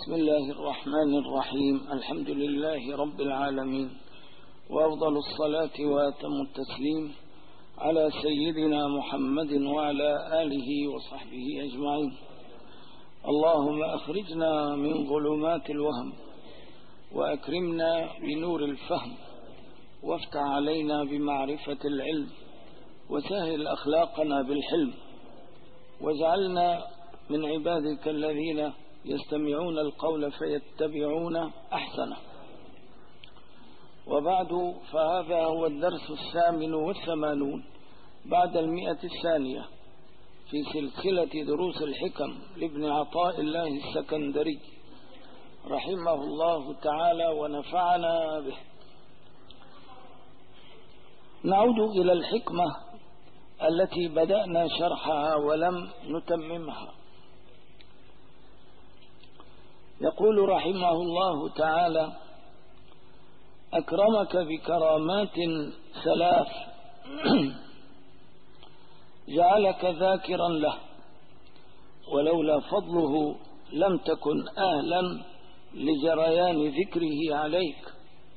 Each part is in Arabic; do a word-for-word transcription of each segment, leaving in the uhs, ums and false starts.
بسم الله الرحمن الرحيم. الحمد لله رب العالمين، وأفضل الصلاة وأتم التسليم على سيدنا محمد وعلى آله وصحبه أجمعين. اللهم أخرجنا من ظلمات الوهم وأكرمنا بنور الفهم، وافتح علينا بمعرفة العلم، وسهل أخلاقنا بالحلم، واجعلنا من عبادك الذين يستمعون القول فيتبعون أحسنه. وبعد، فهذا هو الدرس الثامن والثمانون بعد المئة الثانية في سلسلة دروس الحكم لابن عطاء الله السكندري رحمه الله تعالى ونفعنا به. نعود إلى الحكمة التي بدأنا شرحها ولم نتممها. يقول رحمه الله تعالى: أكرمك بكرامات ثلاث جعلك ذاكرا له، ولولا فضله لم تكن أهلا لجريان ذكره عليك،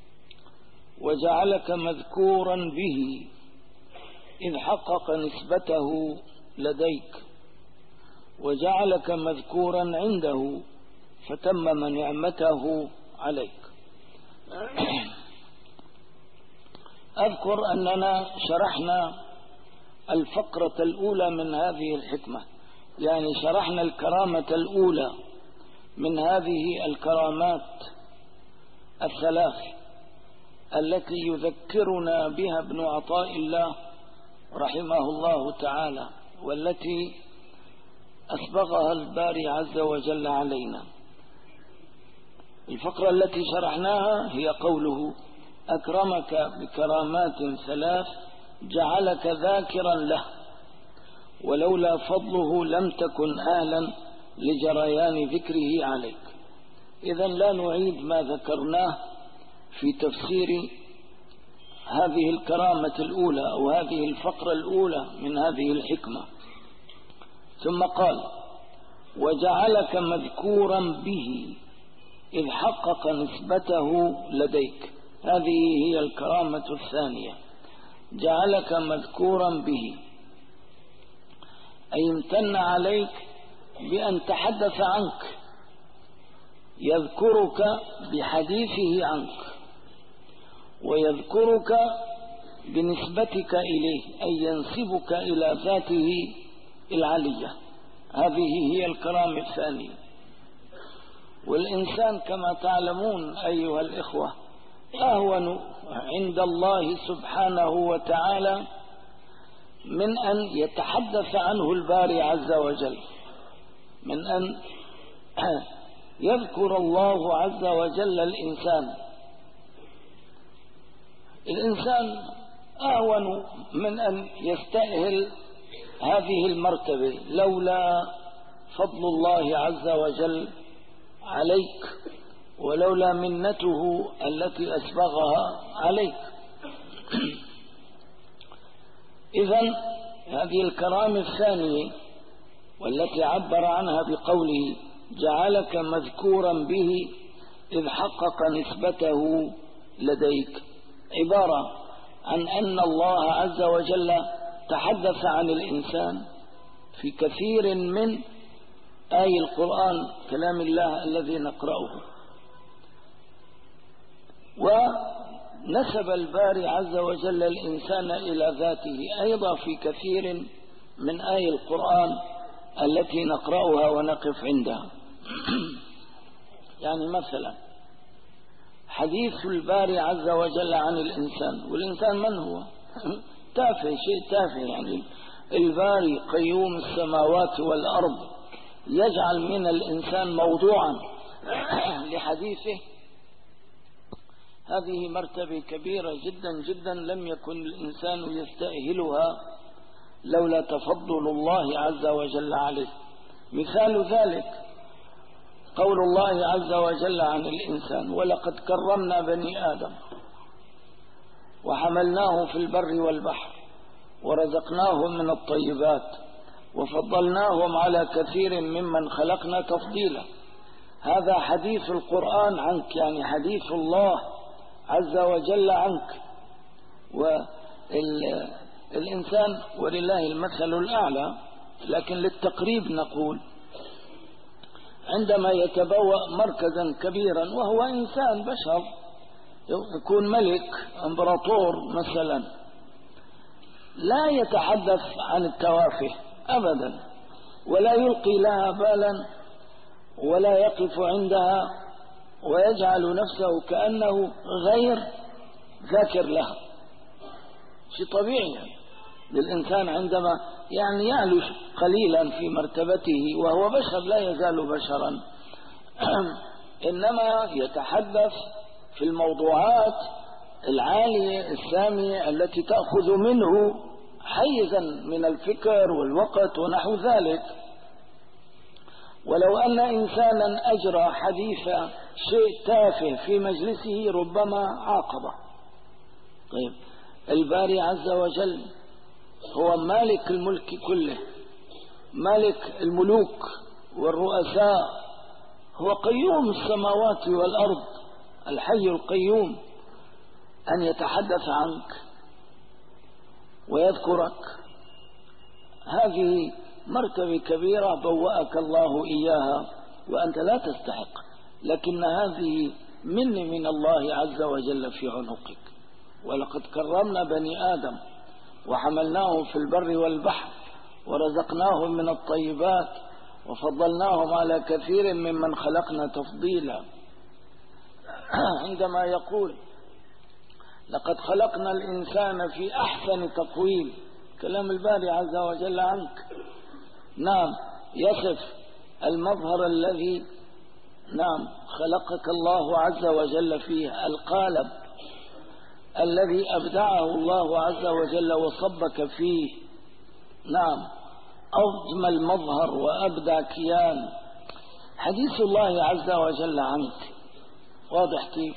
وجعلك مذكورا به إذ حقق نسبته لديك، وجعلك مذكورا عنده فتمم نعمته عليك. أذكر أننا شرحنا الفقرة الأولى من هذه الحكمة، يعني شرحنا الكرامة الأولى من هذه الكرامات الثلاث التي يذكرنا بها ابن عطاء الله رحمه الله تعالى، والتي أسبغها الباري عز وجل علينا. الفقرة التي شرحناها هي قوله: أكرمك بكرامات ثلاث جعلك ذاكرا له، ولولا فضله لم تكن أهلا لجريان ذكره عليك. إذن لا نعيد ما ذكرناه في تفسير هذه الكرامة الأولى أو هذه الفقرة الأولى من هذه الحكمة. ثم قال: وجعلك مذكورا به إذ حقق نسبته لديك. هذه هي الكرامة الثانية، جعلك مذكورا به، أي امتن عليك بأن تحدث عنك، يذكرك بحديثه عنك، ويذكرك بنسبتك إليه، أي ينسبك إلى ذاته العلية. هذه هي الكرامة الثانية. والإنسان كما تعلمون أيها الإخوة أهون عند الله سبحانه وتعالى من أن يتحدث عنه الباري عز وجل، من أن يذكر الله عز وجل الإنسان. الإنسان أهون من أن يستأهل هذه المرتبة لولا فضل الله عز وجل عليك، ولولا منته التي أسبغها عليك. إذن هذه الكرامة الثانية والتي عبر عنها بقوله: جعلك مذكورا به إذ حقق نسبته لديك، عبارة عن أن الله عز وجل تحدث عن الإنسان في كثير من آي القرآن، كلام الله الذي نقرأه. ونسب الباري عز وجل الإنسان إلى ذاته أيضا في كثير من آي القرآن التي نقرأها ونقف عندها. يعني مثلا حديث الباري عز وجل عن الإنسان، والإنسان من هو؟ تافه، شيء تافه. يعني الباري قيوم السماوات والأرض يجعل من الإنسان موضوعا لحديثه، هذه مرتبة كبيرة جدا جدا لم يكن الإنسان يستأهلها لولا تفضل الله عز وجل عليه. مثال ذلك قول الله عز وجل عن الإنسان: ولقد كرمنا بني آدم وحملناه في البر والبحر ورزقناهم من الطيبات وفضلناهم على كثير ممن خلقنا تفضيلا. هذا حديث القرآن عنك، يعني حديث الله عز وجل عنك. والإنسان ولله المثل الأعلى، لكن للتقريب نقول عندما يتبوأ مركزا كبيرا وهو إنسان بشر، يكون ملك امبراطور مثلا، لا يتحدث عن التوافه أبدا، ولا يلقي لها بالا، ولا يقف عندها ويجعل نفسه كأنه غير ذاكر لها. شيء طبيعي يعني للإنسان عندما يعني يعلو قليلا في مرتبته وهو بشر، لا يزال بشرا، إنما يتحدث في الموضوعات العالية السامية التي تأخذ منه حيزا من الفكر والوقت ونحو ذلك. ولو أن إنسانا أجرى حديث شيء تافه في مجلسه ربما عاقبه. طيب الباري عز وجل هو مالك الملك كله، مالك الملوك والرؤساء، هو قيوم السماوات والأرض، الحي القيوم، أن يتحدث عنك ويذكرك، هذه مرتبة كبيرة بوأك الله إياها وأنت لا تستحق، لكن هذه من من الله عز وجل في عنقك. ولقد كرمنا بني آدم وحملناهم في البر والبحر ورزقناهم من الطيبات وفضلناهم على كثير ممن خلقنا تفضيلا. عندما يقول لقد خلقنا الإنسان في أحسن تقويم، كلام الباري عز وجل عنك. نعم، يصف المظهر الذي نعم خلقك الله عز وجل فيه، القالب الذي أبدعه الله عز وجل وصبك فيه. نعم، أجمل مظهر وأبدع كيان. حديث الله عز وجل عنك واضح كيف؟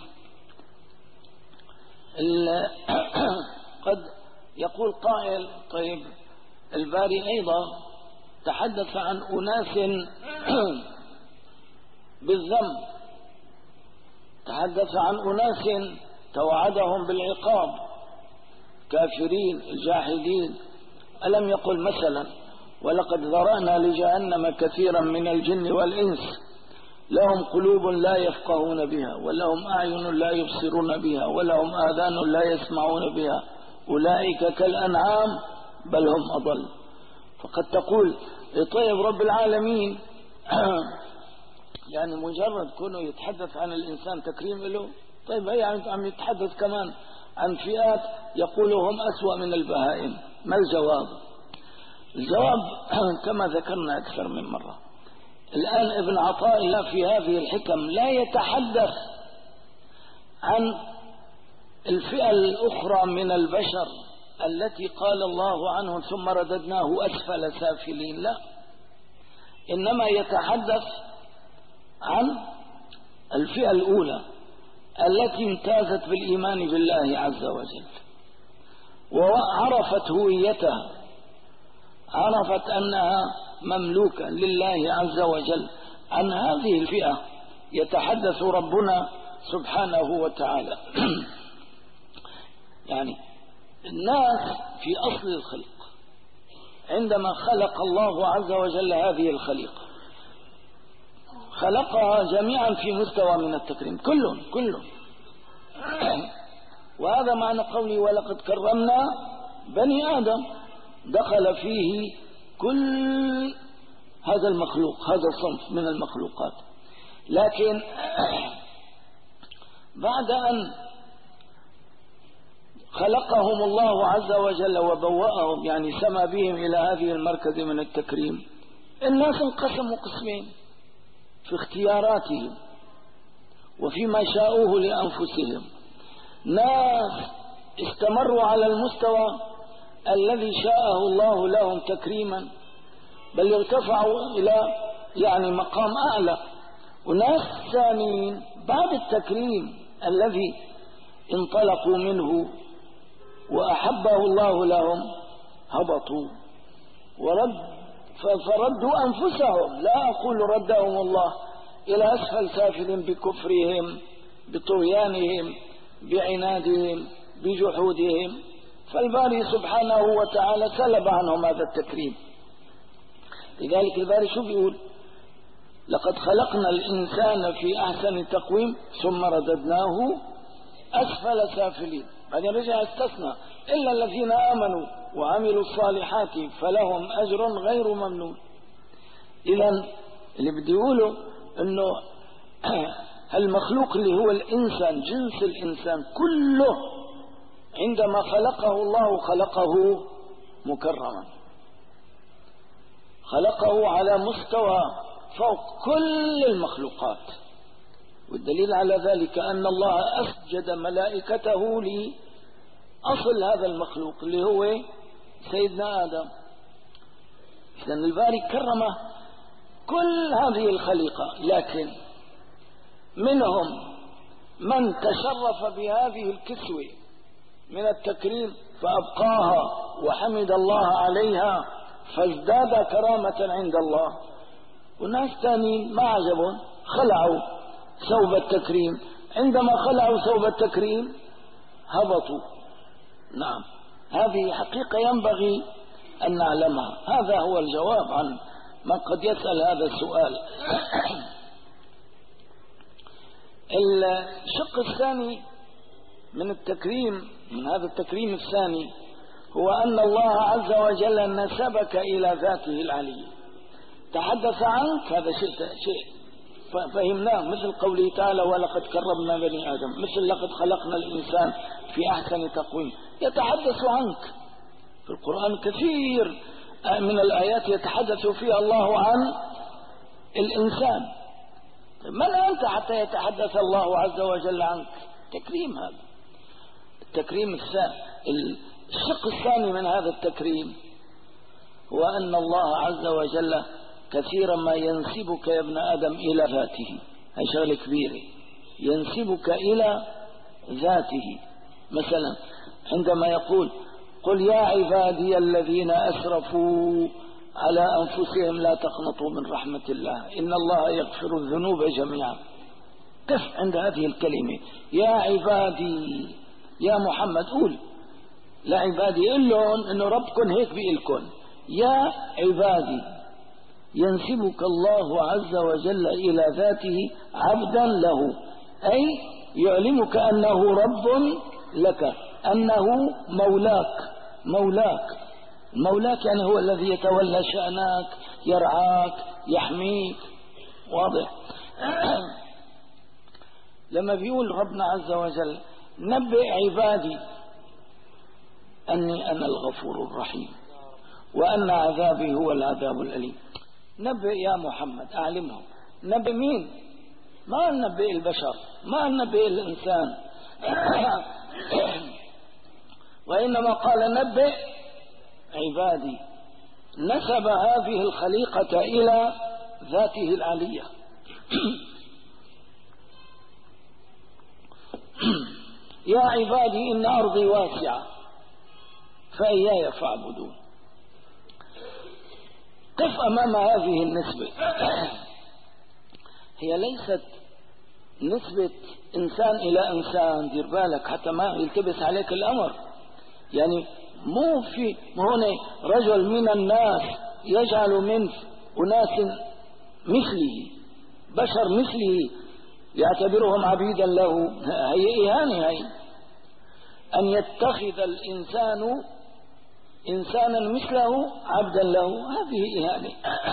قد يقول قائل طيب الباري أيضا تحدث عن أناس بالذنب، تحدث عن أناس توعدهم بالعقاب، كافرين الجاحدين. ألم يقل مثلا ولقد ذرأنا لجهنم كثيرا من الجن والإنس لهم قلوب لا يفقهون بها ولهم أعين لا يبصرون بها ولهم آذان لا يسمعون بها أولئك كالأنعام بل هم أضل. فقد تقول طيب رب العالمين يعني مجرد كونه يتحدث عن الإنسان تكريم له؟ طيب هي عم يتحدث كمان عن فئات يقول هم أسوأ من البهائم. ما الجواب؟ الجواب كما ذكرنا أكثر من مرة، الآن ابن عطاء الله في هذه الحكم لا يتحدث عن الفئة الأخرى من البشر التي قال الله عنهم ثم رددناه أسفل سافلين، لا، إنما يتحدث عن الفئة الأولى التي امتازت بالإيمان بالله عز وجل وعرفت هويتها، عرفت أنها مملوكة لله عز وجل. عن هذه الفئة يتحدث ربنا سبحانه وتعالى. يعني الناس في أصل الخلق عندما خلق الله عز وجل هذه الخليقة خلقها جميعا في مستوى من التكريم، كلهم كلهم. وهذا معنى قولي ولقد كرمنا بني آدم، دخل فيه كل هذا المخلوق، هذا الصنف من المخلوقات. لكن بعد أن خلقهم الله عز وجل وبوأهم يعني سما بهم إلى هذه المركز من التكريم، الناس انقسموا قسمين في اختياراتهم وفيما شاءوه لأنفسهم. ناس استمروا على المستوى الذي شاءه الله لهم تكريما، بل ارتفعوا إلى يعني مقام أعلى. وناس ثانيين بعد التكريم الذي انطلقوا منه وأحبه الله لهم هبطوا ورد فردوا أنفسهم، لا أقول ردهم الله، إلى أسفل سافل بكفرهم بطغيانهم بعنادهم بجحودهم، فالباري سبحانه وتعالى سلب عنهم هذا التكريم. لذلك الباري شو بيقول؟ لقد خلقنا الإنسان في أحسن تقويم ثم رددناه أسفل سافلين. بعدين رجع استثنى إلا الذين آمنوا وعملوا الصالحات فلهم أجر غير ممنون. إذن اللي بدي يقوله أنه المخلوق اللي هو الإنسان، جنس الإنسان كله، عندما خلقه الله خلقه مكرما، خلقه على مستوى فوق كل المخلوقات. والدليل على ذلك أن الله أسجد ملائكته لأصل هذا المخلوق اللي هو سيدنا آدم. إذن الباري كرمه كل هذه الخليقة، لكن منهم من تشرف بهذه الكسوة من التكريم فأبقاها وحمد الله عليها فازداد كرامة عند الله، وناس ثانيين ما عجبهم خلعوا ثوب التكريم، عندما خلعوا ثوب التكريم هبطوا. نعم، هذه حقيقة ينبغي أن نعلمها. هذا هو الجواب عن من قد يسأل هذا السؤال. الشق الثاني من التكريم، من هذا التكريم الثاني، هو أن الله عز وجل نسبك إلى ذاته العلية، تحدث عنك. هذا شيء شيء فهمناه، مثل قوله تعالى ولقد كرمنا بني آدم، مثل لقد خلقنا الإنسان في أحسن تقويم. يتحدث عنك في القرآن كثير من الآيات يتحدث فيها الله عن الإنسان. من أنت حتى يتحدث الله عز وجل عنك؟ تكريم. هذا التكريم الثاني. الشق الثاني من هذا التكريم هو أن الله عز وجل كثيرا ما ينسبك يا ابن آدم إلى ذاته. هي شغلة كبيرة، ينسبك إلى ذاته. مثلا عندما يقول قل يا عبادي الذين أسرفوا على أنفسهم لا تقنطوا من رحمة الله إن الله يغفر الذنوب جميعا. قف عند هذه الكلمة يا عبادي. يا محمد قول لا عبادي، قل لهم إنه ربكم هيك بيقلكم يا عبادي. ينسبك الله عز وجل إلى ذاته عبدا له، أي يعلمك أنه رب لك، أنه مولاك. مولاك مولاك يعني هو الذي يتولى شأنك، يرعاك، يحميك. واضح؟ لما بيقول ربنا عز وجل نبئ عبادي أني أنا الغفور الرحيم وأن عذابي هو العذاب الأليم. نبئ يا محمد، أعلمهم. نبئ مين؟ ما نبئ البشر، ما نبئ الإنسان، وإنما قال نبئ عبادي. نسب هذه الخليقة إلى ذاته العلية. يا عبادي إن أرضي واسعة فإياي فاعبدون. قف أمام هذه النسبة. هي ليست نسبة إنسان إلى إنسان، دير بالك حتى ما يلتبس عليك الأمر. يعني مو في هنا رجل من الناس يجعل من أناس مثله، بشر مثله، يعتبرهم عبيدا له. هي إهانة. هي أن يتخذ الإنسان إنسانا مثله عبدا له، هذه إهانة.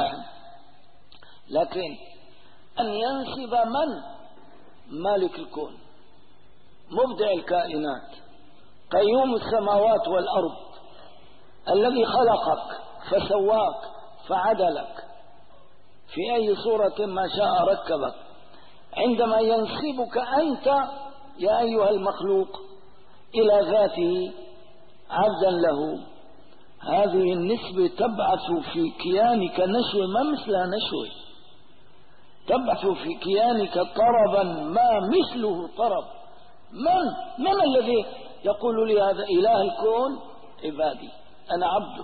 لكن أن ينسب من؟ مالك الكون، مبدع الكائنات، قيوم السماوات والأرض، الذي خلقك فسواك فعدلك في أي صورة ما شاء ركبك. عندما ينسبك أنت يا أيها المخلوق إلى ذاته عبدا له، هذه النسبة تبعث في كيانك نشوة ما مثلها نشوة، تبعث في كيانك طربا ما مثله طرب. من من الذي يقول لي هذا إله الكون عبادي أنا عبده؟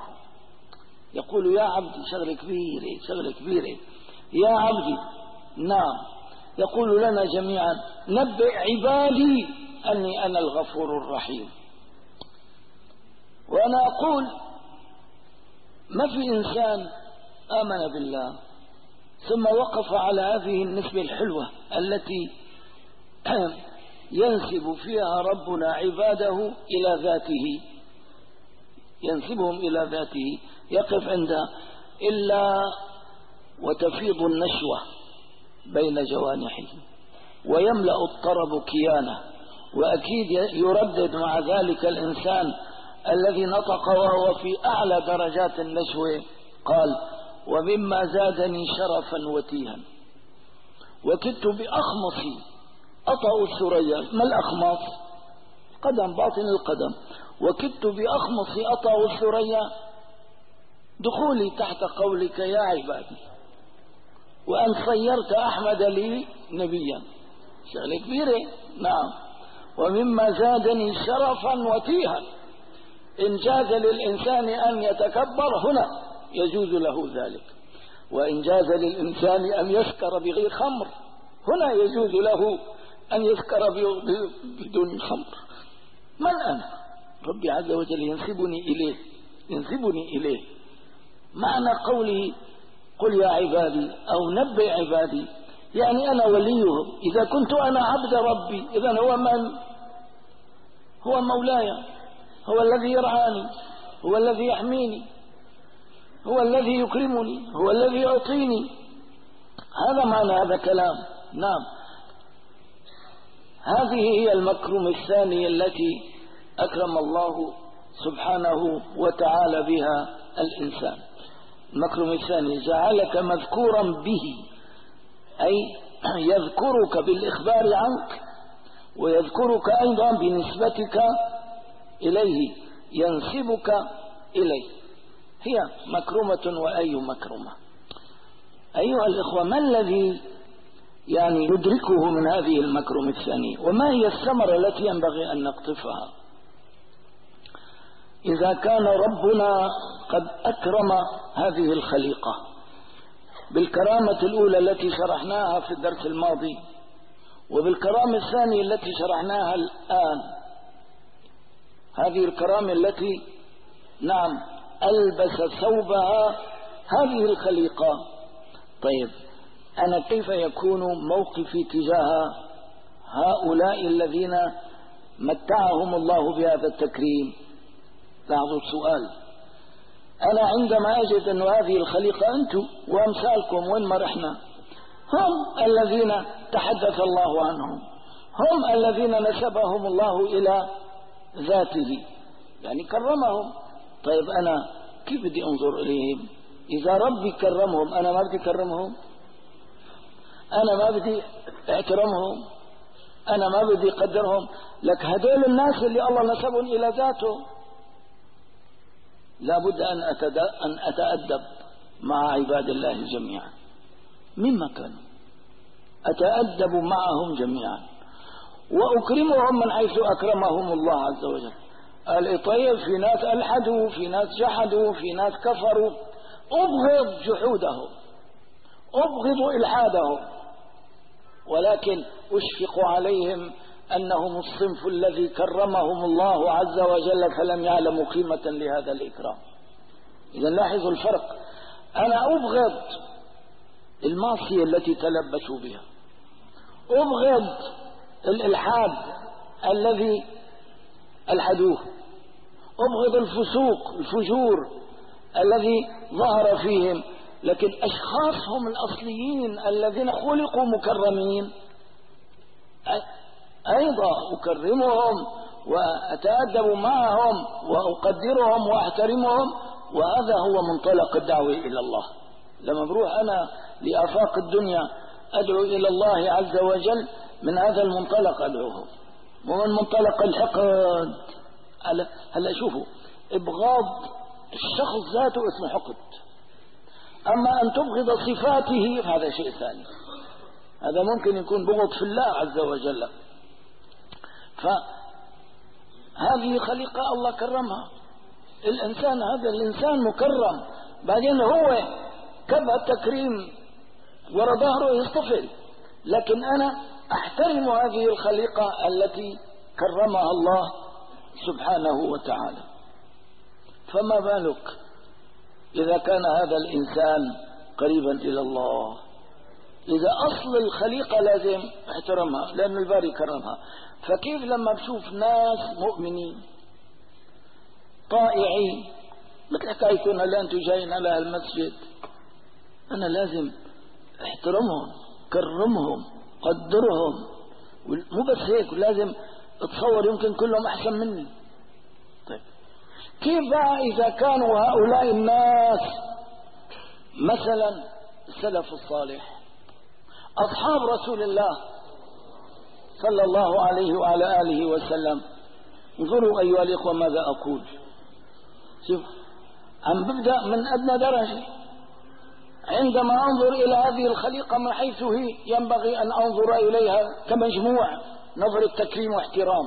يقول يا عبدي، شغلة كبيرة، شغلة كبيرة. يا عبدي، نعم يقول لنا جميعا نبئ عبادي أني أنا الغفور الرحيم. وأنا أقول ما في إنسان آمن بالله ثم وقف على هذه النسبة الحلوة التي ينسب فيها ربنا عباده إلى ذاته، ينسبهم إلى ذاته، يقف عندها إلا وتفيض النشوة بين جوانحه ويملأ الطرب كيانه. وأكيد يردد مع ذلك الإنسان الذي نطق وهو في أعلى درجات النشوة قال: ومما زادني شرفا وتيها وكدت بأخمصي أطأ الثريا. ما الأخماص؟ قدم، باطن القدم. وكدت بأخمصي أطأ الثريا دخولي تحت قولك يا عبادي، وأن صيرت أحمد لي نبيا، شغلة كبيرة. نعم. ومما زادني شرفا وتيها، إن جاز للإنسان أن يتكبر هنا يجوز له ذلك، وإن جاز للإنسان أن يسكر بغير خمر هنا يجوز له أن يسكر بدون خمر. من أنا؟ ربي عز وجل ينسبني إليه، ينسبني إليه. معنى قوله قل يا عبادي أو نبئ عبادي يعني أنا وليهم. إذا كنت أنا عبد ربي إذن هو من؟ هو مولاي، هو الذي يرعاني، هو الذي يحميني، هو الذي يكرمني، هو الذي يعطيني. هذا معنى هذا كلام. نعم. هذه هي المكرمة الثانية التي أكرم الله سبحانه وتعالى بها الإنسان. المكرمة الثانية جعلك مذكورا به، أي يذكرك بالإخبار عنك ويذكرك أيضا بنسبتك إليه، ينسبك إليه. هي مكرمة وأي مكرمة. أيها الإخوة، ما الذي يعني يدركه من هذه المكرمة الثانية؟ وما هي الثمرة التي ينبغي أن نقطفها إذا كان ربنا قد أكرم هذه الخليقة بالكرامة الأولى التي شرحناها في الدرس الماضي، وبالكرامة الثانية التي شرحناها الآن، هذه الكرامة التي نعم ألبس ثوبها هذه الخليقة. طيب أنا كيف يكون موقفي تجاه هؤلاء الذين متعهم الله بهذا التكريم؟ لاحظوا السؤال. أنا عندما أجد أن هذه الخليقة أنتم وأمثالكم وين ما رحنا هم الذين تحدث الله عنهم، هم الذين نسبهم الله إلى ذاته، يعني كرمهم. طيب أنا كيف بدي أنظر إليهم؟ إذا ربي كرمهم أنا ما بدي كرمهم، أنا ما بدي احترمهم، أنا ما بدي قدرهم. لك هدول الناس اللي الله نسبهم إلى ذاته لابد أن أن أتأدب مع عباد الله جميعا مما كانوا، أتأدب معهم جميعا وأكرمهم من حيث أكرمهم الله عز وجل. قال طيب في ناس ألحدوا، في ناس جحدوا، في ناس كفروا، أبغض جحودهم، أبغض إلحادهم، ولكن أشفق عليهم أنهم الصنف الذي كرمهم الله عز وجل فلم يعلموا قيمة لهذا الإكرام. إذا لاحظوا الفرق. أنا أبغض المعصية التي تلبسوا بها، أبغض الإلحاد الذي ألحدوه، أبغض الفسوق الفجور الذي ظهر فيهم، لكن أشخاصهم الأصليين الذين خلقوا مكرمين أيضا أكرمهم وأتأدب معهم وأقدرهم وأحترمهم. وهذا هو منطلق الدعوة إلى الله. لما بروح أنا لآفاق الدنيا أدعو إلى الله عز وجل من هذا المنطلق أدعوهم، ومن منطلق الحقد. هلا شوفوا، إبغاض الشخص ذاته اسمه حقد، أما أن تبغض صفاته هذا شيء ثاني، هذا ممكن يكون بغض في الله عز وجل. فهذه خليقة الله كرمها، الإنسان هذا الإنسان مكرم، بعدين هو كبه التكريم ورا ظهره يصطفل، لكن أنا أحترم هذه الخليقة التي كرمها الله سبحانه وتعالى. فما بالك إذا كان هذا الإنسان قريبا إلى الله؟ إذا أصل الخليقة لازم احترمها لأن الباري كرمها، فكيف لما بشوف ناس مؤمنين طائعين مثل حكايتنا اللي أنتم جايين على المسجد، أنا لازم احترمهم، كرمهم، قدرهم. مو بس هيك، لازم اتصور يمكن كلهم أحسن مني. طيب كيف بقى إذا كانوا هؤلاء الناس مثلا السلف الصالح أصحاب رسول الله صلى الله عليه وعلى آله وسلم؟ انظروا أيها الإخوة ماذا أقول. شوف، عم ببدأ من أدنى درجة. عندما أنظر إلى هذه الخليقة من حيث هي ينبغي أن أنظر إليها كمجموع نظرة تكريم واحترام،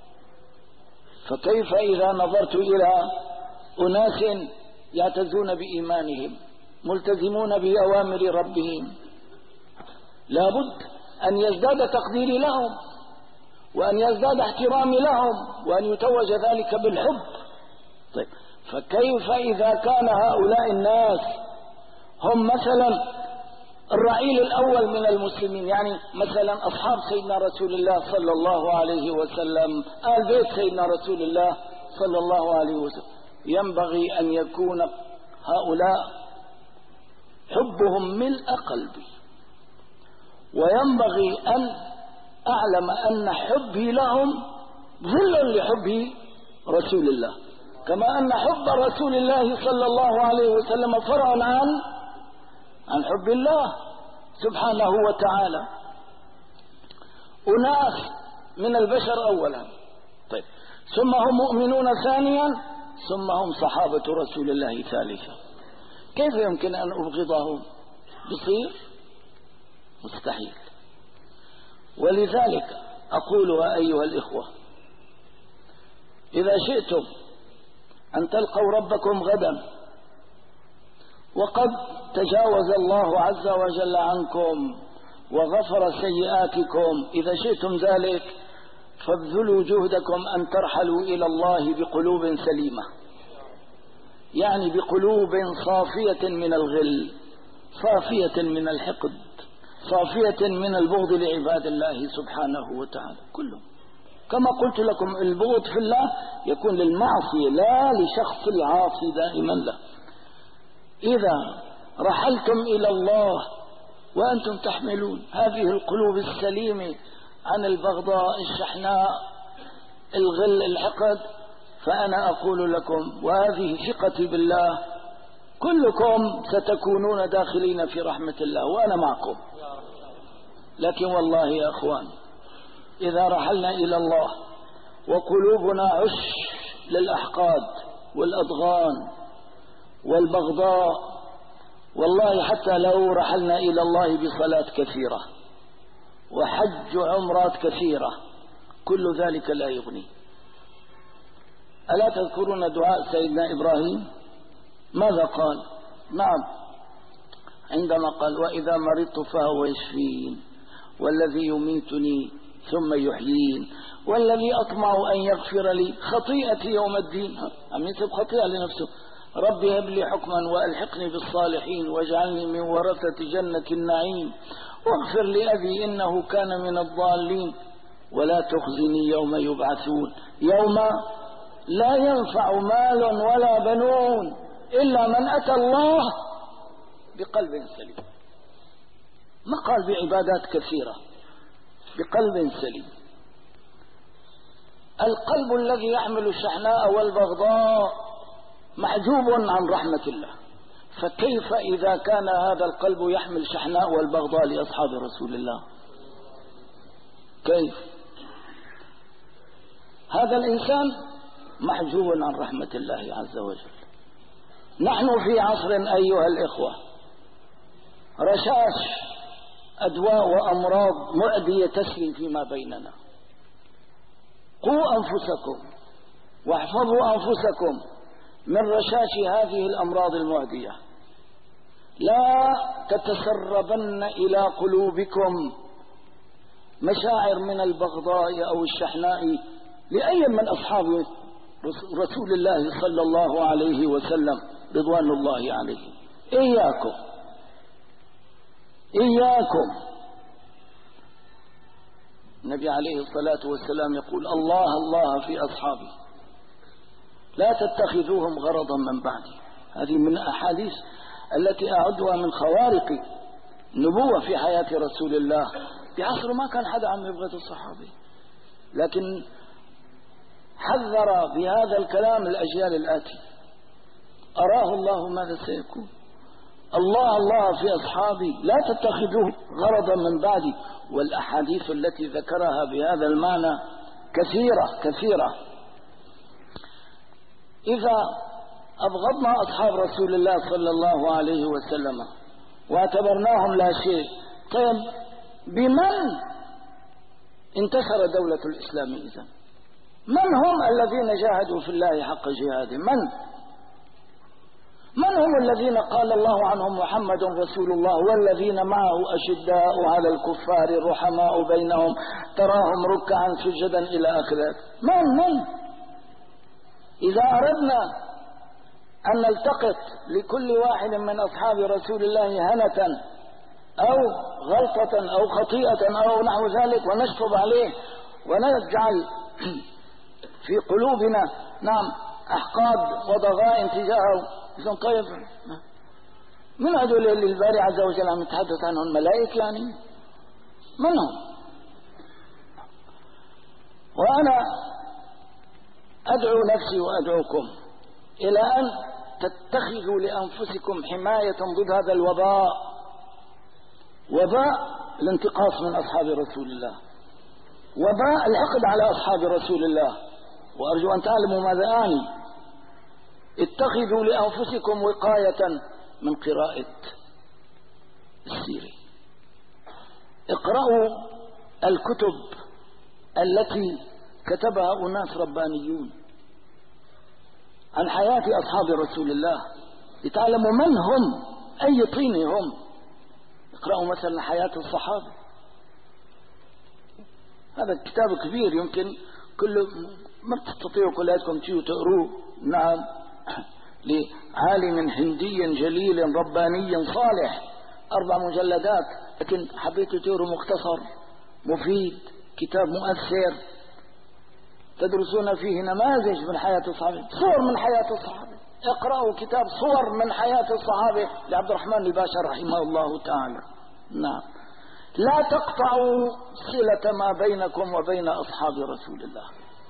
فكيف إذا نظرت إلى أناس يعتزون بإيمانهم ملتزمون بأوامر ربهم؟ لابد أن يزداد تقديري لهم وأن يزداد احترامي لهم وأن يتوج ذلك بالحب. طيب فكيف إذا كان هؤلاء الناس هم مثلا الرعيل الأول من المسلمين، يعني مثلا أصحاب سيدنا رسول الله صلى الله عليه وسلم، آل بيت سيدنا رسول الله صلى الله عليه وسلم، ينبغي أن يكون هؤلاء حبهم ملء قلبي، وينبغي أن أعلم أن حبي لهم ظل لحب رسول الله، كما أن حب رسول الله صلى الله عليه وسلم فرع عن عن حب الله سبحانه وتعالى. أناس من البشر أولا، طيب ثم هم مؤمنون ثانيا، ثم هم صحابة رسول الله ثالثا. كيف يمكن أن أبغضهم؟ بصير مستحيل. ولذلك أقولها أيها الإخوة، إذا شئتم أن تلقوا ربكم غدا وقد تجاوز الله عز وجل عنكم وغفر سيئاتكم، إذا شئتم ذلك فابذلوا جهدكم أن ترحلوا إلى الله بقلوب سليمة، يعني بقلوب صافية من الغل، صافية من الحقد، صافية من البغض لعباد الله سبحانه وتعالى كلهم. كما قلت لكم البغض في الله يكون للمعصية لا لشخص العاصي دائما له. إذا رحلتم إلى الله وأنتم تحملون هذه القلوب السليمة عن البغضاء، الشحناء، الغل، الحقد، فأنا أقول لكم وهذه ثقتي بالله كلكم ستكونون داخلين في رحمة الله وأنا معكم. لكن والله يا أخوان إذا رحلنا إلى الله وقلوبنا عش للأحقاد والأضغان والبغضاء، والله حتى لو رحلنا إلى الله بصلاة كثيرة وحج عمرات كثيرة كل ذلك لا يغني. ألا تذكرون دعاء سيدنا إبراهيم؟ ماذا قال؟ نعم، عندما قال وإذا مرضت فهو يشفين والذي يميتني ثم يحيين والذي أطمع أن يغفر لي خطيئتي يوم الدين. عم ينسب خطيئة لنفسه. ربي هب لي حكما وألحقني بالصالحين واجعلني من ورثة جنة النعيم واغفر لأبي إنه كان من الضالين ولا تخزني يوم يبعثون يوم لا ينفع مال ولا بنون إلا من أتى الله بقلب سليم. ما قال بعبادات كثيرة، بقلب سليم. القلب الذي يحمل الشحناء والبغضاء محجوب عن رحمة الله، فكيف إذا كان هذا القلب يحمل شحناء والبغضاء لأصحاب رسول الله؟ كيف؟ هذا الإنسان محجوب عن رحمة الله عز وجل. نحن في عصر أيها الإخوة رشاش أدواء وأمراض معدية تسري فيما بيننا. قوا أنفسكم واحفظوا أنفسكم من رشاش هذه الأمراض المعدية. لا تتسربن إلى قلوبكم مشاعر من البغضاء أو الشحناء لأي من أصحاب رسول الله صلى الله عليه وسلم رضوان الله عليه. إياكم إياكم. النبي عليه الصلاة والسلام يقول الله الله في أصحابي لا تتخذوهم غرضا من بعدي. هذه من أحاديث التي أعدها من خوارق نبوة في حياة رسول الله. بعصر ما كان حدا عم يبغض الصحابة، لكن حذر بهذا الكلام الأجيال الآتي. أراه الله ماذا سيكون. الله الله في أصحابي لا تتخذوه غرضا من بعدي. والأحاديث التي ذكرها بهذا المعنى كثيرة كثيرة. إذا أبغضنا أصحاب رسول الله صلى الله عليه وسلم واعتبرناهم لا شيء، طيب بمن انتصر دولة الإسلام إذن؟ من هم الذين جاهدوا في الله حق جهاده؟ من من هم الذين قال الله عنهم محمد رسول الله والذين معه أشداء على الكفار رحماء بينهم تراهم ركعا سجدا إلى آخره؟ من من إذا أردنا أن نلتقط لكل واحد من أصحاب رسول الله هنة أو غلطة أو خطيئة أو نحو ذلك ونشطب عليه ونجعل في قلوبنا نعم أحقاد وضغائن تجاهه، إذن طيب من هذول اللي الباري عز وجل عم يتحدث عنهم؟ الملائكة يعني؟ من هم؟ وأنا أدعو نفسي وأدعوكم إلى أن تتخذوا لأنفسكم حماية ضد هذا الوباء، وباء الانتقاص من أصحاب رسول الله، وباء الحقد على أصحاب رسول الله. وأرجو أن تعلموا ماذا أعني. اتخذوا لأنفسكم وقاية من قراءة السيرة. اقرأوا الكتب التي كتبها أناس ربانيون عن حياة أصحاب رسول الله لتعلموا من هم، أي طين هم. اقرأوا مثلا حياة الصحابة، هذا كتاب كبير يمكن كل ما تستطيعوا كلاتكم تيجوا تقروه. نعم، لعالم هندي جليل رباني صالح، أربع مجلدات، لكن حبيتوا تقروا مختصر مفيد، كتاب مؤثر تدرسون فيه نماذج من حياة الصحابة، صور من حياة الصحابة. اقرأوا كتاب صور من حياة الصحابة لعبد الرحمن الباشا رحمه الله تعالى. نعم، لا تقطعوا صلة ما بينكم وبين أصحاب رسول الله.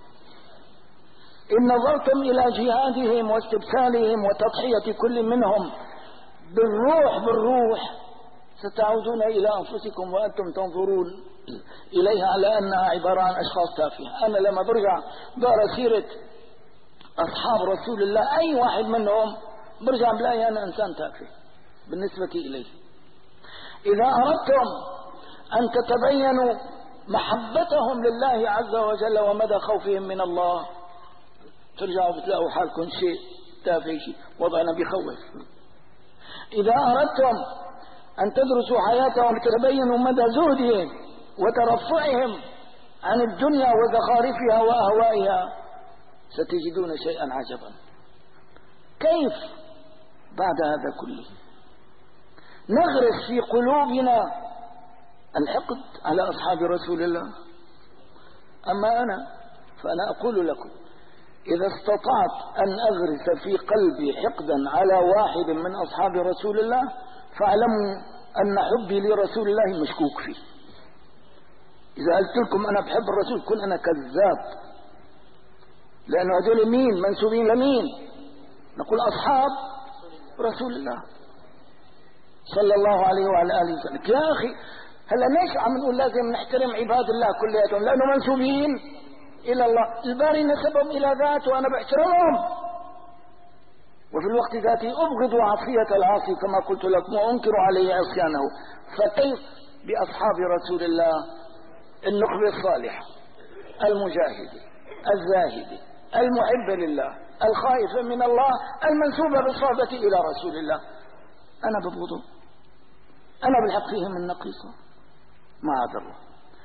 إن نظرتم إلى جهادهم واستبسالهم وتضحية كل منهم بالروح بالروح ستعودون إلى أنفسكم وأنتم تنظرون إليها على أنها عبارة عن أشخاص تافهة. أنا لما برجع بقرا سيرة أصحاب رسول الله أي واحد منهم برجع بلاقي أنا إنسان تافه بالنسبة إليه. إذا أردتم أن تتبينوا محبتهم لله عز وجل ومدى خوفهم من الله ترجعوا بتلاقوا حالكم شيء تافه، شيء وضعنا بيخوف. إذا أردتم أن تدرسوا حياتهم لتتبينوا مدى زهدهم وترفعهم عن الدنيا وزخارفها وأهوائها ستجدون شيئا عجبا. كيف بعد هذا كله نغرس في قلوبنا الحقد على أصحاب رسول الله؟ أما أنا فأنا أقول لكم إذا استطعت أن أغرس في قلبي حقدا على واحد من أصحاب رسول الله فاعلموا أن حبي لرسول الله مشكوك فيه. إذا قلت لكم أنا بحب الرسول كن أنا كذاب، لأنه هذول مين؟ منسوبين لمين؟ نقول أصحاب رسول الله صلى الله عليه وعلى آله وسلم. يا أخي هلا ليش عم نقول لازم نحترم عباد الله كلياتهم؟ لأنه منسوبين إلى الله، الباري نسبهم إلى ذاته وأنا بحترمهم، وفي الوقت ذاته أبغض عصية العاصي كما قلت لكم وأنكر عليه عصيانه. فكيف بأصحاب رسول الله النخبة الصالحة المجاهدة الزاهدة المحبة لله الخائفة من الله المنسوبة بالصحبة إلى رسول الله؟ أنا ببغضهم، أنا بالحق فيهم النقيصة معاذ الله.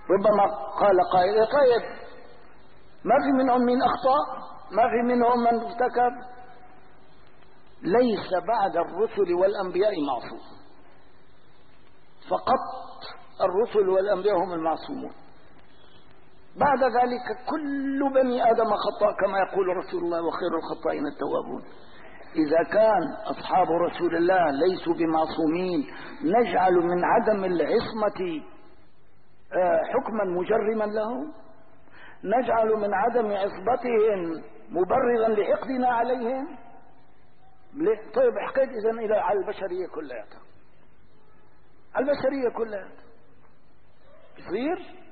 ربما قال قائل طيب ما في منهم من أخطأ، ما في منهم من ارتكب. ليس بعد الرسل والأنبياء معصوم، فقط الرسل والأنبياء هم المعصومون. بعد ذلك كل بني آدم خطاء كما يقول رسول الله وخير الخطائين التوابون. إذا كان أصحاب رسول الله ليسوا بمعصومين نجعل من عدم العصمة حكما مجرما لهم؟ نجعل من عدم عصبتهم مبررا لحقدنا عليهم؟ طيب احقد إذن إلى على البشرية كلها، على البشرية كلها يصير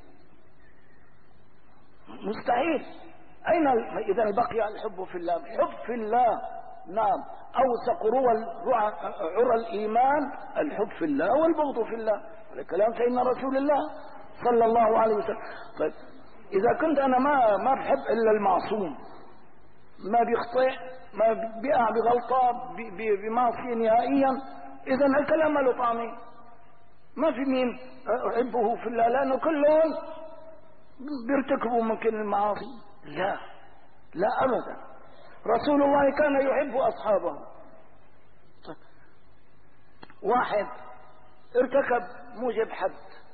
مستحيل. أين إذن بقي الحب في الله؟ الحب في الله نعم أوثق عرى الإيمان الحب في الله والبغض في الله. الكلام سيدنا رسول الله صلى الله عليه وسلم. طيب إذا كنت أنا ما ما بحب إلا المعصوم، ما بيخطئ، ما بيقع بغلطة بمعصية نهائيا، إذا الكلام له طعمه. ما في مين أحبه في الله، لأنه كلهم بيرتكبوا ممكن المعاصي. لا لا أبدا، رسول الله كان يحب أصحابه. طيب واحد ارتكب موجب حد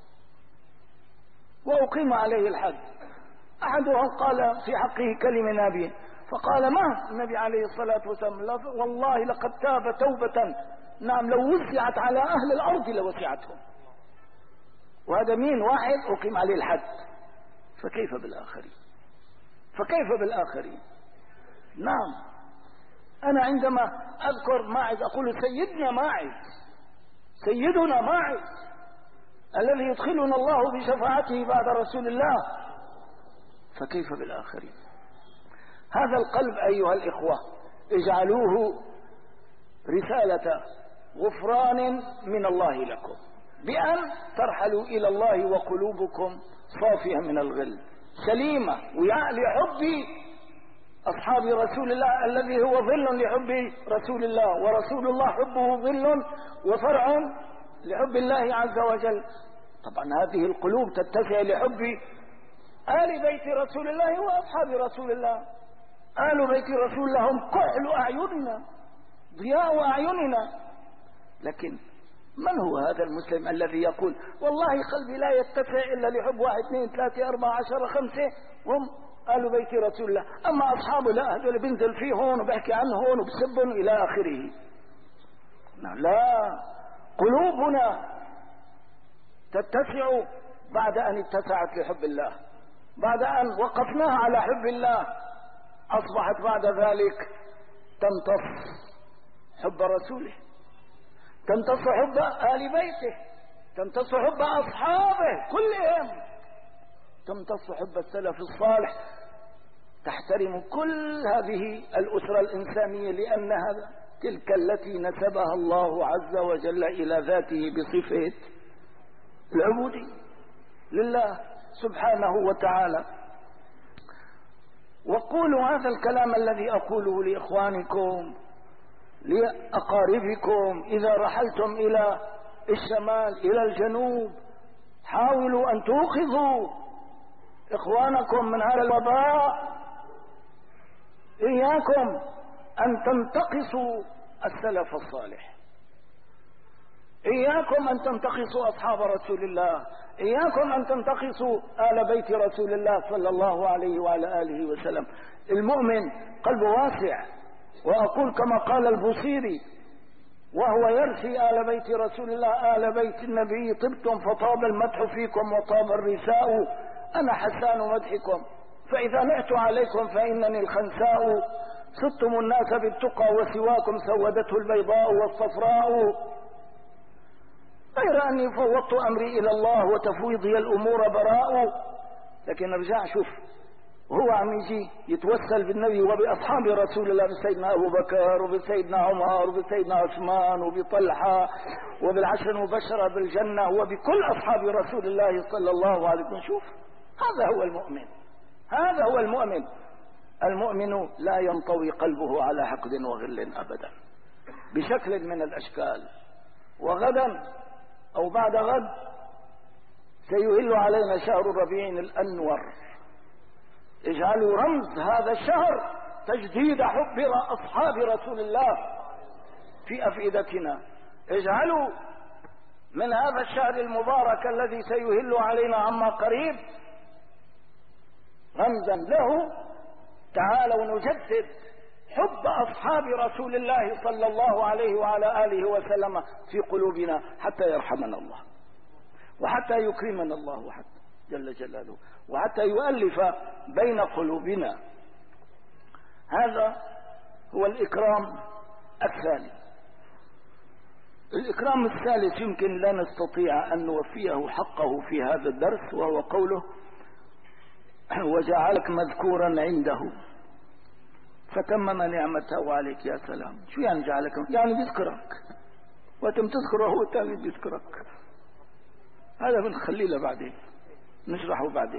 وأقيم عليه الحد، أحدهم قال في حقه كلمة نبي، فقال ما النبي عليه الصلاة والسلام والله لقد تاب توبة نعم لو وسعت على أهل الأرض لوسعتهم. وهذا مين؟ واحد أقيم عليه الحد. فكيف بالآخرين؟ فكيف بالآخرين؟ نعم أنا عندما أذكر ماعز أقول سيدنا ماعز، سيدنا ماعز الذي يدخلنا الله بشفاعته بعد رسول الله، فكيف بالآخرين؟ هذا القلب أيها الإخوة اجعلوه رسالة غفران من الله لكم بأن ترحلوا إلى الله وقلوبكم صافية من الغل سليمة ويا لحب أصحاب رسول الله الذي هو ظل لحب رسول الله، ورسول الله حبه ظل وفرع لحب الله عز وجل. طبعا هذه القلوب تتسع لحب آل بيت رسول الله وأصحاب رسول الله. آل بيت رسول الله هم كحل أعيننا ضياء أعيننا. لكن من هو هذا المسلم الذي يقول والله قلبي لا يتسع إلا لحب واحد اثنين ثلاثة أربعة عشر خمسة هم آل بيت رسول الله، أما أصحابه لا، هذول بنزل فيه هون وبحكي عنه هون وبسبهم إلى آخره. لا، قلوبنا تتسع بعد أن اتسعت لحب الله، بعد أن وقفناها على حب الله أصبحت بعد ذلك تمتص حب رسوله، تمتص حب آل بيته، تمتص حب أصحابه كلهم، تمتص حب السلف الصالح، تحترم كل هذه الأسرة الإنسانية لأنها تلك التي نسبها الله عز وجل إلى ذاته بصفة العبودية لله سبحانه وتعالى. وقولوا هذا الكلام الذي أقوله لإخوانكم لأقاربكم إذا رحلتم إلى الشمال إلى الجنوب، حاولوا أن توقظوا إخوانكم من هذا الوباء. إياكم أن تنتقصوا السلف الصالح، إياكم أن تنتقصوا أصحاب رسول الله، إياكم أن تنتقصوا آل بيت رسول الله صلى الله عليه وعلى آله وسلم. المؤمن قلبه واسع، وأقول كما قال البوصيري وهو يرثي آل بيت رسول الله آل بيت النبي طبتم فطاب المدح فيكم وطاب الرثاء، أنا حسان مدحكم فإذا نعت عليكم فإنني الخنساء، صدتم الناس بالتقى وسواكم سودته البيضاء والصفراء، غير أني فوضت أمري إلى الله وتفويضي الأمور براء. لكن ارجع شوف وهو عم يجي يتوسل بالنبي وبأصحاب رسول الله، بسيدنا أبو بكر وبسيدنا عمر وبسيدنا عثمان وبطلحة وبالعشر المبشرة بالجنة وبكل أصحاب رسول الله صلى الله عليه وسلم. شوف هذا هو المؤمن، هذا هو المؤمن. المؤمن لا ينطوي قلبه على حقد وغل أبدا بشكل من الأشكال. وغدا أو بعد غد سيهل علينا شهر ربيع الأنور. اجعلوا رمز هذا الشهر تجديد حب أصحاب رسول الله في أفئدتنا. اجعلوا من هذا الشهر المبارك الذي سيهل علينا عما قريب رمزا له. تعالوا نجدد حب أصحاب رسول الله صلى الله عليه وعلى آله وسلم في قلوبنا حتى يرحمنا الله، وحتى يكرمنا الله حتى جل جلاله، وحتى يؤلف بين قلوبنا. هذا هو الإكرام الثاني. الإكرام الثالث يمكن لا نستطيع أن نوفيه حقه في هذا الدرس، وهو قوله وجعلك مذكورا عنده فتمم نعمته عليك. يا سلام، شو يعني جعلك؟ يعني بيذكرك، وتم تذكره هو تاني بيذكرك. هذا بنخليه بعدين، نشرحه بعدين.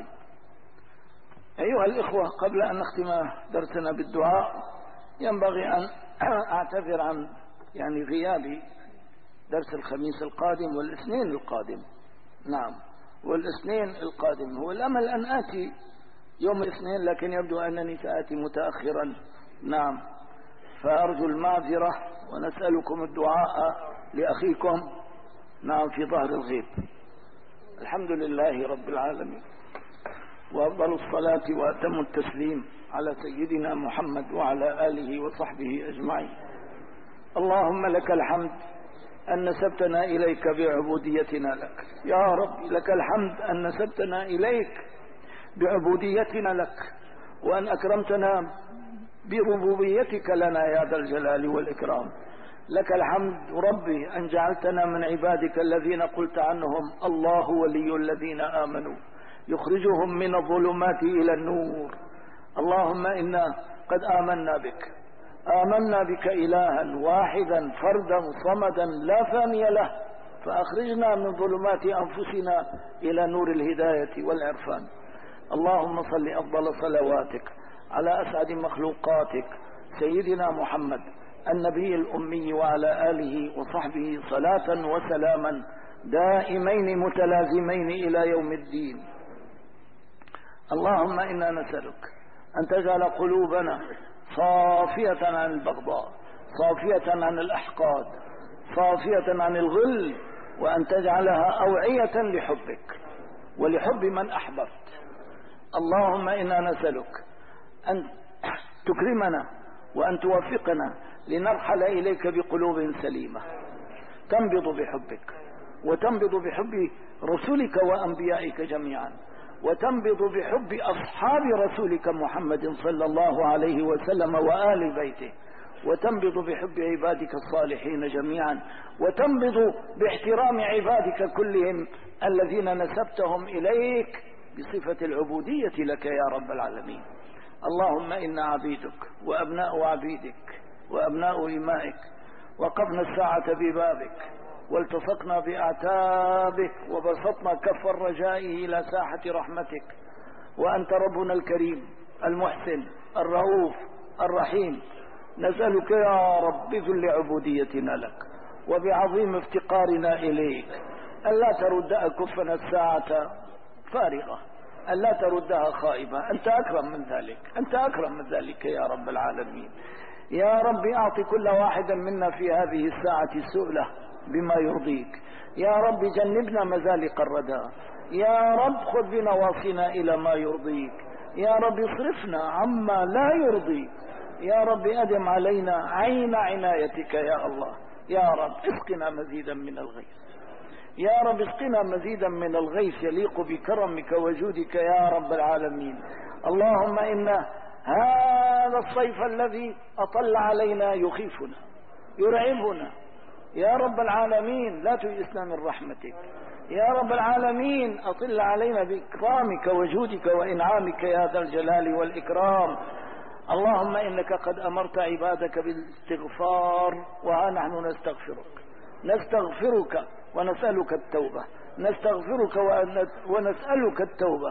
أيها الإخوة، قبل أن نختم درسنا بالدعاء ينبغي أن أعتذر عن يعني غيابي درس الخميس القادم والاثنين القادم. نعم، والاثنين القادم هو الأمل أن آتي يوم الاثنين، لكن يبدو أنني سآتي متأخرا. نعم، فأرجو المعذرة ونسألكم الدعاء لأخيكم نعم في ظهر الغيب. الحمد لله رب العالمين، وأفضل الصلاة وأتم التسليم على سيدنا محمد وعلى آله وصحبه أجمعين. اللهم لك الحمد أن نسبتنا إليك بعبوديتنا لك. يا رب لك الحمد أن نسبتنا إليك بعبوديتنا لك، وأن أكرمتنا بربوبيتك لنا يا ذا الجلال والإكرام. لك الحمد ربي أن جعلتنا من عبادك الذين قلت عنهم الله ولي الذين آمنوا يخرجهم من الظلمات إلى النور. اللهم إنا قد آمنا بك، آمنا بك إلها واحدا فردا صمدا لا ثاني له، فأخرجنا من ظلمات أنفسنا إلى نور الهداية والعرفان. اللهم صل أفضل صلواتك على أسعد مخلوقاتك سيدنا محمد النبي الأمي وعلى آله وصحبه صلاة وسلاما دائمين متلازمين إلى يوم الدين. اللهم إنا نسألك أن تجعل قلوبنا صافية عن البغضاء، صافية عن الأحقاد، صافية عن الغل، وأن تجعلها أوعية لحبك ولحب من أحببت. اللهم إنا نسألك أن تكرمنا وأن توفقنا لنرحل إليك بقلوب سليمة تنبض بحبك، وتنبض بحب رسولك وأنبيائك جميعا، وتنبض بحب أصحاب رسولك محمد صلى الله عليه وسلم وآل بيته، وتنبض بحب عبادك الصالحين جميعا، وتنبض باحترام عبادك كلهم الذين نسبتهم إليك بصفة العبودية لك يا رب العالمين. اللهم إنا عبيدك وأبناء عبيدك وأبناء إمائك، وقفنا الساعة ببابك والتصقنا بأعتابك، وبسطنا كف الرجاء إلى ساحة رحمتك، وأنت ربنا الكريم المحسن الرؤوف الرحيم. نسألك يا رب بذل عبوديتنا لك وبعظيم افتقارنا إليك ألا ترد أكفنا الساعة فارغة، ألا تردها خائبة. أنت أكرم من ذلك، أنت أكرم من ذلك يا رب العالمين. يا رب أعطي كل واحد منا في هذه الساعة سؤله بما يرضيك. يا رب جنبنا مزالق الردى، يا رب خذ بنواصينا إلى ما يرضيك، يا رب اصرفنا عما لا يرضيك، يا رب أدم علينا عين عنايتك يا الله. يا رب اسقنا مزيدا من الغيث، يا رب اسقنا مزيدا من الغيث يليق بكرمك وجودك يا رب العالمين. اللهم إن هذا الصيف الذي أطل علينا يخيفنا يرعبنا يا رب العالمين، لا تيئسنا من رحمتك يا رب العالمين. أطل علينا بإكرامك وجودك وإنعامك يا ذا الجلال والإكرام. اللهم إنك قد أمرت عبادك بالاستغفار، ونحن نستغفرك نستغفرك ونسألك التوبة، نستغفرك ونسألك التوبة.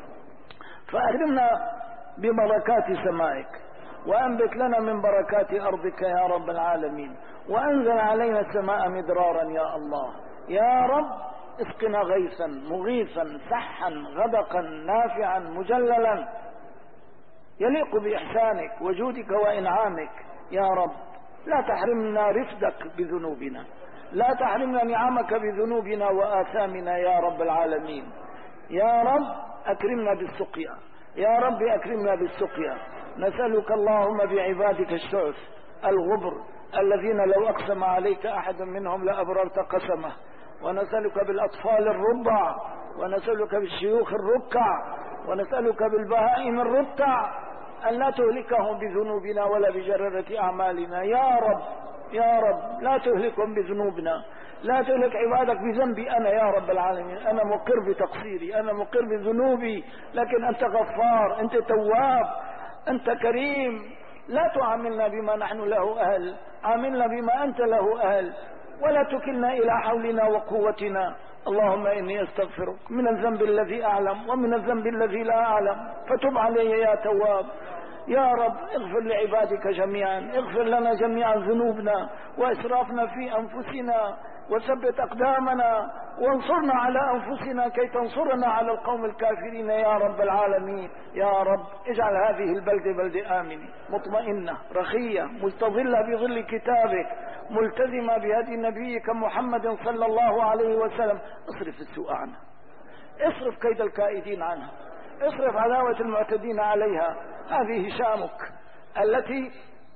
فأكرمنا ببركات سمائك، وأنبت لنا من بركات أرضك يا رب العالمين، وأنزل علينا السماء مدرارا يا الله. يا رب اسقنا غيثا مغيثا سحا غدقا نافعا مجللا يليق بإحسانك وجودك وإنعامك يا رب. لا تحرمنا رفدك بذنوبنا، لا تحرمنا نعمك بذنوبنا وآثامنا يا رب العالمين. يا رب أكرمنا بالسقيا، يا رب أكرمنا بالسقيا. نسألك اللهم بعبادك الشعث الغبر الذين لو أقسم عليك أحد منهم لأبررت قسمه، ونسألك بالأطفال الرضع، ونسألك بالشيوخ الركع، ونسألك بالبهائم الرتع أن لا تهلكهم بذنوبنا ولا بجررة أعمالنا يا رب. يا رب لا تهلكهم بذنوبنا، لا تهلك عبادك بذنبي أنا يا رب العالمين. أنا مقر بتقصيري، أنا مقر بذنوبي، لكن أنت غفار، أنت تواب، أنت كريم. لا تعاملنا بما نحن له أهل، عاملنا بما أنت له أهل، ولا تكلنا إلى حولنا وقوتنا. اللهم إني أستغفرك من الذنب الذي أعلم ومن الذنب الذي لا أعلم، فتب علي يا تواب. يا رب اغفر لعبادك جميعا، اغفر لنا جميعا ذنوبنا وإسرافنا في أنفسنا، وثبت أقدامنا وانصرنا على أنفسنا كي تنصرنا على القوم الكافرين يا رب العالمين. يا رب اجعل هذه البلد بلد آمنة مطمئنة رخية مستظلة بظل كتابك ملتزمة بهدي نبيك محمد صلى الله عليه وسلم. اصرف السوء عنها، اصرف كيد الكائدين عنها، اصرف عداوة المعتدين عليها. هذه شامك التي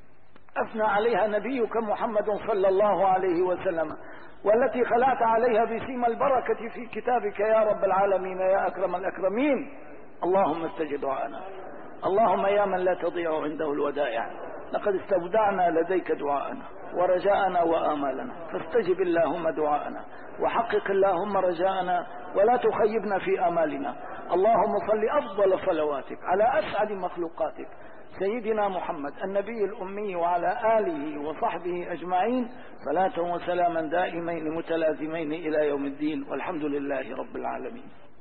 أثنى عليها نبيك محمد صلى الله عليه وسلم، والتي خلعت عليها بسيم البركة في كتابك يا رب العالمين يا أكرم الأكرمين. اللهم استجب دعاءنا، اللهم يا من لا تضيع عنده الودائع، لقد استودعنا لديك دعاءنا ورجاءنا وآمالنا، فاستجب اللهم دعاءنا وحقق اللهم رجاءنا، ولا تخيبنا في آمالنا. اللهم صل أفضل صلواتك على أسعد مخلوقاتك سيدنا محمد النبي الأمي وعلى آله وصحبه أجمعين، صلاة وسلاما دائمين متلازمين إلى يوم الدين، والحمد لله رب العالمين.